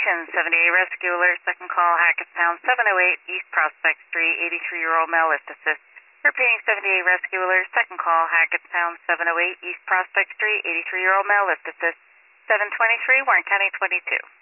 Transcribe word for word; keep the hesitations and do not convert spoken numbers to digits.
Station seventy-eight Rescue Alert, second call, Hackettstown seven oh eight East Prospect Street, eighty-three-year-old male lift assist. Repeating seventy-eight Rescue Alert, second call, Hackettstown seven oh eight East Prospect Street, eighty-three-year-old male lift assist. seven twenty-three, Warren County twenty-two.